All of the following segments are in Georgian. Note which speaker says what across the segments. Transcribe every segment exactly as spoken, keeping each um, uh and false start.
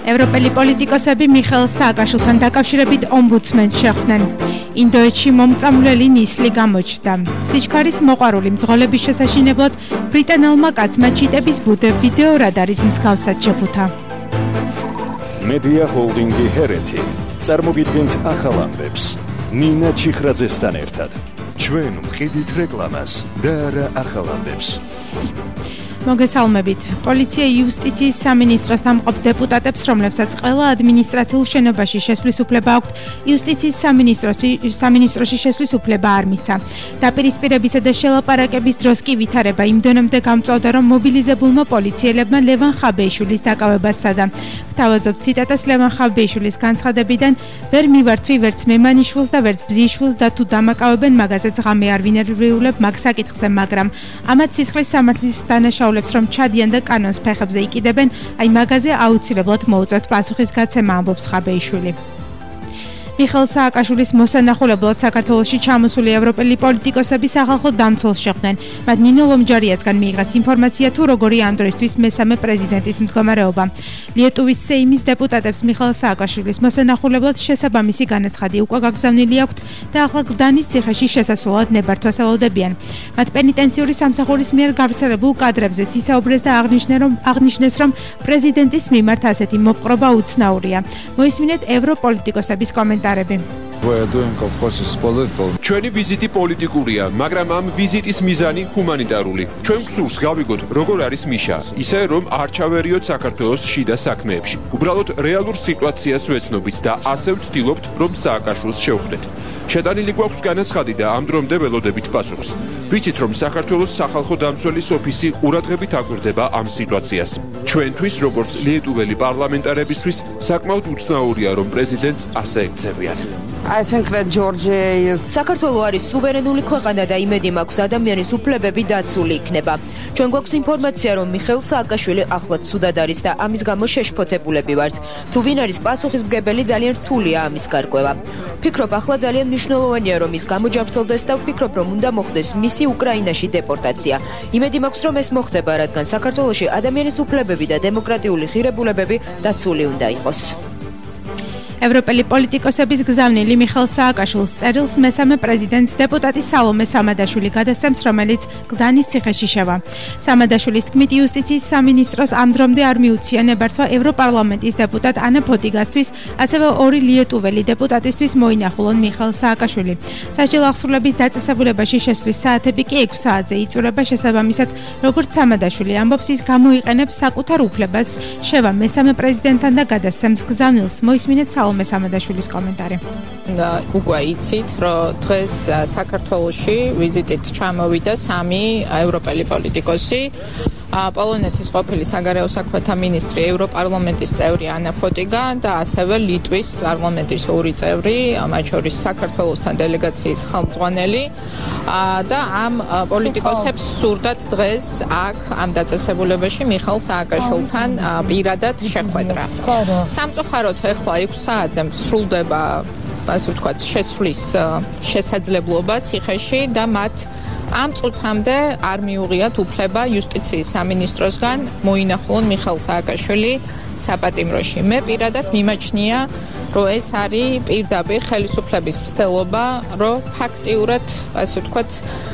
Speaker 1: ევროპელი პოლიტიკოსები მიხეილ სააკაშვილთან დაკავშირებით ომბუდსმენს შეხვდნენ. ინდოეთში მომწამვლელი ნისლი გამოჩნდა. სიჩქარის მოყვარული მძღოლების შესაშინებლად ბრიტანელმა კაცმა ჩიტების ბუდე ვიდეო რადარის მსგავსად შეფუთა.
Speaker 2: მედია ჰოლდინგი ჰერეთი წარმოგიდგენთ ახალ ამბებს ნინა ჩიხრაძესთან ერთად. ჩვენ ვყიდით რეკლამას და არა ახალ ამბებს.
Speaker 1: მოგესალმებით. პოლიცია იუსტიციის სამინისტროს დამყოფ დეპუტატებს, რომლებსაც ყველა ადმინისტრაციულ შენობაში შესვლის უფლება აქვთ, იუსტიციის სამინისტროში სამინისტროში შესვლის უფლება არ მისცა. დაპირისპირებისა და შელაპარაკების დროს კი ვითარება იმ დონემდე გამწვავდა, რომ მობილიზებულმა პოლიციელებმა ლევან ხაბეიშვილის დაკავებას სცადა. გთავაზობ ციტატას ლევან ხაბეიშვილის განცხადებიდან: ვერ მივართვი ვერც მემანიშვილს და ვერც ბზიშვილს და თუ დამაკავებენ მაგაზეც ღამე არ ვინერვიულებ მაგ საკითხზე, მაგრამ ამათ სისხლის სამართლის დანაშაულებს რომ ჩადიან და კანონს ფეხებზე იკიდებენ, აი მაგაზე აუცილებლად მოუწევთ პასუხისგაცემა, ამბობს ხაბეიშვილი. მიხეილ სააკაშვილის მოსანახულებლად საქართველოში ჩამოსული ევროპელი პოლიტიკოსები სახალხო დამცველს შეხვდნენ. მათ ნინო ლომჯარიაცგან მიიღეს ინფორმაცია თუ როგორი ამ დროისთვის მესამე პრეზიდენტის მდგომარეობა. ლიეტუვის სეიმის დეპუტატებს მიხეილ სააკაშვილის მოსანახულებლად შესაბამისი განაცხადი უკვე გაგზავნილი აქვთ და ახლა გდანის ციხეში შესასვლელად ნებართვას ელოდებიან. მათ პენიტენციური სამსახურის მიერ გავრცელებულ კადრებზეც ისაუბრეს და აღნიშნეს, რომ პრეზიდენტის მიმართ ასეთი მოპყრობა უცნაურია. მოისმინეთ ევროპოლიტიკოსების კომენტარი.
Speaker 3: ჩვენი ვიზიტი პოლიტიკურია, მაგრამ ამ ვიზიტის მიზანი ჰუმანიტარული. ჩვენ გსურს გავიგოთ, როგორ არის მიშა, ისე რომ არ ჩავერიოთ საქართველოს შიდა საქმეებში. უბრალოდ რეალურ სიტუაციას ვეცნობით და ასე ვცდილობთ, რომ სააკაშვილს შევხვდეთ. შეტანილი გვაქვს განაცხადი და ამ დრომდე ველოდებით პასუხს. ვიცით, რომ საქართველოს სახალხო დამცველის ოფისი ყურადღებით აკვირდება ამ სიტუაციას. ჩვენთვის, როგორც ლიეტუველი პარლამენტარებისთვის, საკმაოდ უცნაურია, რომ პრეზიდენტს ასე ექცევიან.
Speaker 4: I think that Georgia is
Speaker 5: საქართველო არის სუვერენული ქვეყანა და იმედი მაქვს ადამიანის უფლებები დაცული იქნება. ჩვენ გვაქვს ინფორმაცია, რომ მიხეილ სააკაშვილი ახლაც სუდად არის და ამის გამო შეშფოთებულები ვართ. თუ ვინ არის პასუხისმგებელი, ძალიან რთულია ამის გარკვევა. ვფიქრობ, ახლა ძალიან მნიშვნელოვანია, რომ ის გამოჯანმრთელდეს და ვფიქრობ, რომ უნდა მოხდეს მისი უკრაინაში დეპორტაცია. იმედი მაქვს, რომ ეს მოხდება, რადგან საქართველოში ადამიანის უფლებები და დემოკრატიული ღირებულებები დაცული უნდა იყოს.
Speaker 1: ევროპელი პოლიტიკოსების გზავნილი მიხეილ სააკაშვილს წერილს მესამე პრეზიდენტს დეპუტატი სალომე სამადაშვილი გადასცემს, რომელიც გდანის ციხეში შევა. სამადაშვილის თქმით, იუსტიციის სამინისტროს ამ დრომდე არ მიუცია ნებართვა ევროპარლამენტის დეპუტატ ანა ფოტიგასთვის, ასევე ორი ლიეტუველი დეპუტატისთვის მოინახულონ მიხეილ სააკაშვილი. სასჯელ აღსრულების დაწესებულებაში შესვლის საათები კი ექვს საათზე იწურება. შესაბამისად, როგორც სამადაშვილი ამბობს, ის გამოიყენებს საკუთარ უფლებას შევა მესამე პრეზიდენტთან და გადასცემს გზავნილს. მოისმინეთ მე სამადაშვილის კომენტარი.
Speaker 6: უკვე იცით, რომ დღეს საქართველოში ვიზიტით ჩამოვიდა სამი ევროპელი პოლიტიკოსი. პოლონეთის ყოფილი საგარეო საქმეთა მინისტრი, ევროპარლამენტის წევრი ანა ფოტიგა და ასევე ლიტვის პარლამენტის ორი წევრი, მათ შორის საქართველოსთან დელეგაციის ხელმძღვანელი და ამ პოლიტიკოსებს სურდათ დღეს აქ ამ დაწესებულებაში მიხეილ სააკაშვილთან პირადად შეხვედრა. სამწუხაროდ ახლა ექვს საათზე სრულდება, ასე ვთქვათ, შესვლის შესაძლებლობა ციხეში და მათ ამ წუთამდე არ მიუღიათ უფლება იუსტიციის სამინისტროსგან მოინახულონ მიხეილ სააკაშვილი საპატიმროში. მე პირადად მიმაჩნია, რომ ეს არის პირდაპირ ხელისუფლების მცდელობა, რომ ფაქტიურად, ასე ვთქვათ,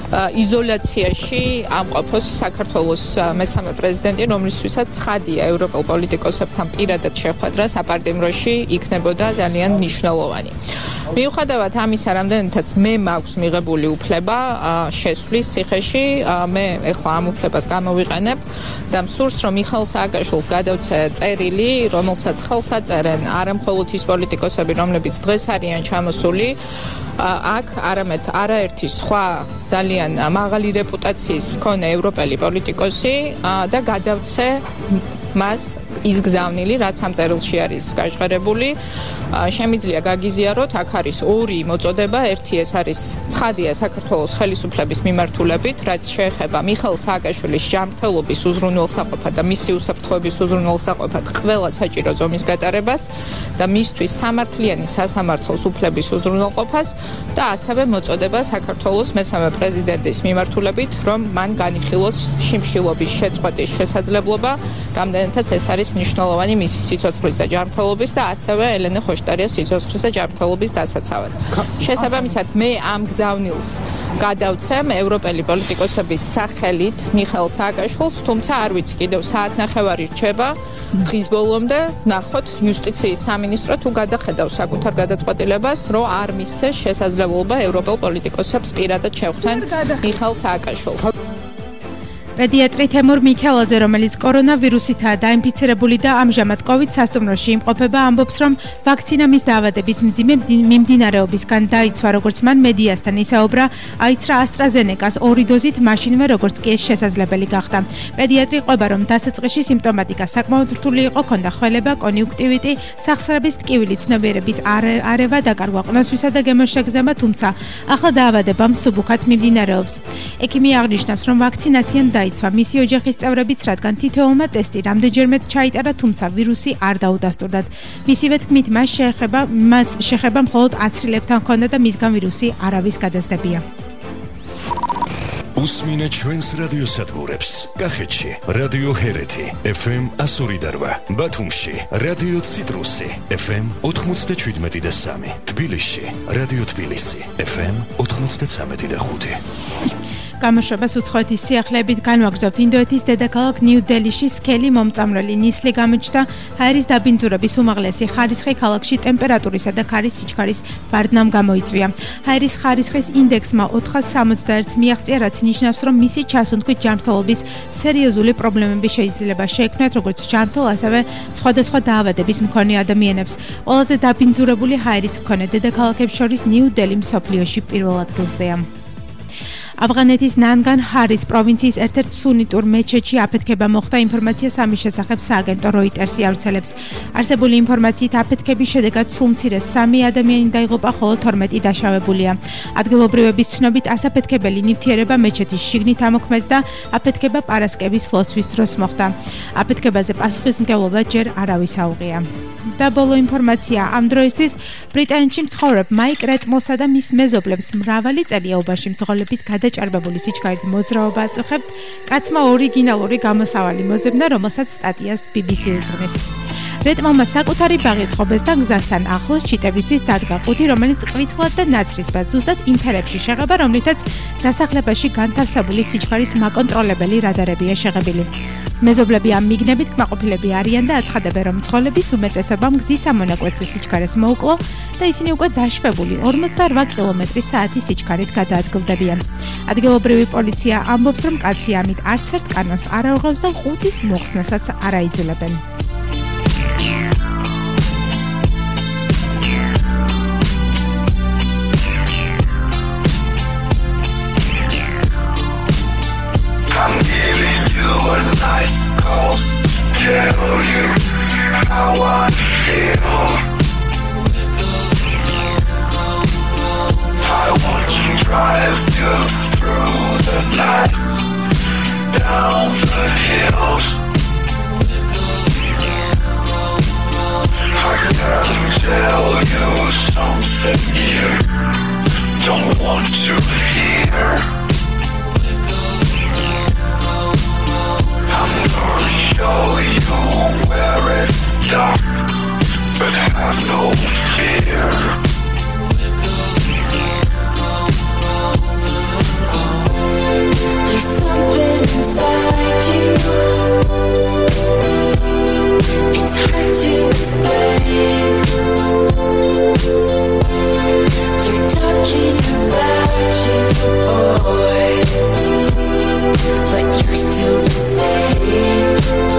Speaker 6: იზოლაციაში ამყოფოს საქართველოს მესამე პრეზიდენტი, რომლისთვისაც ცხადია ევროპელ პოლიტიკოსებთან პირადად შეხვედრა საპატიმროში იქნებოდა ძალიან მნიშვნელოვანი. მიუხედავად ამისა, რამდენადაც მე მაქვს მიღებული უფლება შესვლის ციხეში, მე ეხლა ამ უფლებას გამოვიყენებ და მსურს, რომ მიხეილ სააკაშვილს გადავცე წერილი, რომელსაც ხელს აწერენ არა მხოლოდ ის პოლიტიკოსები, რომლებიც დღეს არიან ჩამოსული აქ, არამედ არაერთი სხვა ძალიან მაღალი რეპუტაციის მქონე ევროპელი პოლიტიკოსი და გადავცე მას ის გზავნილი, რაც ამ წერილში არის გაჟღერებული. შემიძლია გაგიზიაროთ, აქ არის ორი მოწოდება, ერთი ეს არის ცხადია საქართველოს ხელისუფლების მიმართულებით, რაც შეეხება მიხეილ სააკაშვილის ჯანმრთელობის უზრუნველსაყოფად და მისი უსაფრთხოების უზრუნველსაყოფად ყველა საჭირო ზომის გატარებას და მისთვის სამართლიანი სასამართლოს უფლების უზრუნველყოფას და ასევე მოწოდება საქართველოს მესამე პრეზიდენტის მიმართულებით, რომ მან განიხილოს შიმშილობის შეწყვეტის შესაძლებლობა, რამდენადაც ეს არის არის მნიშვნელოვანი მისი სიცოცხლის და ჯანმრთელობის და ასევე ელენე ხოშტარიას სიცოცხლის და ჯანმრთელობის დასაცავად. შესაბამისად, მე ამ გზავნილს გადავცემ ევროპელი პოლიტიკოსების სახელით მიხეილ სააკაშვილს, თუმცა არ ვიცი კიდევ საათნახევარი რჩება დღის ბოლომდე ნახოთ იუსტიციის სამინისტრო თუ გადახედავს საკუთარ გადაწყვეტილებას, რომ არ მისცეს შესაძლებლობა ევროპელ პოლიტიკოსებს პირადად შეხვდნენ მიხეილ სააკაშვილს.
Speaker 1: პედიატრი თემურ მიქელაძე, რომელიც კორონავირუსითაა დაინფიცირებული და ამჟამად კოვიდ სასტუმროში იმყოფება, ამბობს, რომ ვაქცინა მის დაავადების მძიმე მიმდინარეობისგან დაიცვა, როგორც მან მედიასთან ისაუბრა, აიცრა AstraZeneca-ს ორი დოზით, მაშინვე როგორც კი ეს შესაძლებელი გახდა. პედიატრი ყვება, რომ დასაწყისში სიმპტომატიკა საკმაოდ რთული იყო, ჰქონდა ხველება, კონიუნქტივიტი, სახსრების ტკივილი, ცნობიერების არევა, დაკარგვა ყნოსვისა და გემოს შეგზება, თუმცა ახლა დაავადება მსუბუქად მიმდინარეობს. ექიმი აღნიშნავს, რომ ვაქცინაციამ იცვა მისი ოჯახის წევრებიც, რადგან თითოეულმა ტესტი რამდენჯერმე ჩაიტარა, თუმცა ვირუსი არ დაუდასტურდათ. მისივე თქმით, მას შეეხება მას შეხება მხოლოდ აცრილებთან ჰქონდა და მისგან ვირუსი არავის გადასდებია.
Speaker 2: უსმინე ჩვენს რადიოსადგურებს. კახეთში რადიო ჰერეთი ეფ ემ εκατო ორი და რვა, ბათუმში რადიო ციტრუსი ეფ ემ ოთხმოცდაშვიდმეტი და სამი, თბილისში რადიო თბილისი ეფ ემ ოთხმოცდაცამეტი და ხუთი.
Speaker 1: გამოშვებას უცხოეთის სიახლეებით განვაგრძობთ. ინდოეთის დედაქალაქ ნიუ-დელიში სქელი მომწამლელი ნისლი გამოჩნდა. ჰაერის დაბინძურების უმაღლესი ხარისხი ქალაქში ტემპერატურისა და ქარის სიჩქარის ბარდნამ გამოიწვია. ჰაერის ხარისხის ინდექსმა ოთხას სამოცდაერთს მიაღწია, რაც ნიშნავს, რომ მისი ჩასუნთქვით ჯანმრთელობის სერიოზული პრობლემები შეიძლება შეექმნათ როგორც ჯანმრთელ, ასევე სხვადასხვა დაავადების მქონე ადამიანებს. ყველაზე დაბინძურებული ჰაერის მქონე დედაქალაქებს შორის ნიუ-დელი მსოფლიოში პირველ ადგილზეა. ავღანეთის ნანგან ჰარის პროვინციის ერთ-ერთ სუნიტურ მეჩეთში აფეთქება მოხდა. ინფორმაციას ამის შესახებ სააგენტო როიტერსი ავრცელებს. არსებული ინფორმაციით აფეთქების შედეგად სულმცირე სამი ადამიანი დაიღუპა, ხოლო თორმეტი დაშავებულია. ადგილობრივების ცნობით ასაფეთქებელი ნივთიერება მეჩეთის შიგნით ამოქმედდა. აფეთქება პარასკევის ლოცვის დროს მოხდა. აფეთქებაზე პასუხისმგებლობა ჯერ არავის აუღია. და ბოლო ინფორმაცია ამ დროისთვის ბრიტანეთში მცხოვრებ მაიკ რეტმოსა და მის მეზობლებს მრავალი წელიწადში მძღოლების გადაჭარბებული სიჩქარით მოძრაობა აწუხებთ. კაცმა ორიგინალური გამოსავალი მოძებნა, რომელსაც სტატიას ბი ბი სი უძღვნის. რეტმომა საკუთარი ბაღის ღობესთან გზასთან ახლოს ჩიტებისთვის დადგა ყუთი, რომელიც ყვითლად და ნაცრისფრად ზუსტად იმ ფერებში შეღება, რომლითაც დასახლებაში განთავსებული სიჩქარის მაკონტროლებელი რადარებია შეღებილი. მეზობლები ამ მიგნებით კმაყოფილები არიან და აცხადებენ, რომ მძღოლების უმეტესობამ გზის ამონაკვეთზე სიჩქარეს მოუკლო და ისინი უკვე დაშვებული ორმოცდაორ კილომეტრის საათის სიჩქარით გადაადგილდებიან. ადგილობრივი პოლიცია ამბობს, რომ კაცი ამით არც ერთ კანონს არ აუღებს და ყუთის მოხსნასაც არ აიძულებენ.
Speaker 7: I'm giving you a night call to tell you how I feel. I want to drive you through the night, down the hills. I gotta tell you something you don't want to hear. I'm gonna show you where it's dark, but have no fear.
Speaker 8: There's something inside you. It's hard to explain. They're talking about you, boy, but you're still the same.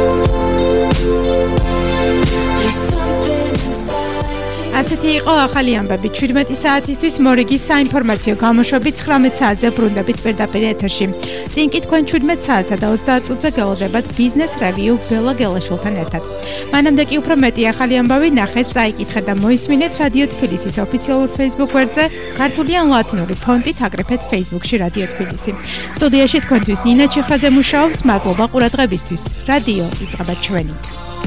Speaker 8: There's something inside you.
Speaker 1: ასეთი იყო ახალი ამბები შვიდმეტი საათისთვის მორიგის საინფორმაციო გამოშვები ცხრამეტ საათზე ბრუნდებით პირდაპირ ეთერში. წინ კი თქვენ შვიდმეტ საათსა და ოცდაათ წუთზე გელოდებათ ბიზნეს რევიუ ბელა გელაშვილთან ერთად. მანამდე კი უფრო მეტი ახალი ამბავი ნახეთ, წაიკითხეთ და მოისმინეთ რადიო თბილისის ოფიციალურ Facebook გვერდზე, ქართული ან ლათინური ფონტით აკრეფეთ Facebook-ში რადიო თბილისი. სტუდიაში თქვენთვის ნინა ჩიხაძე მუშაობს, მადლობა ყურადღებისთვის. რადიო იწყება ჩვენით.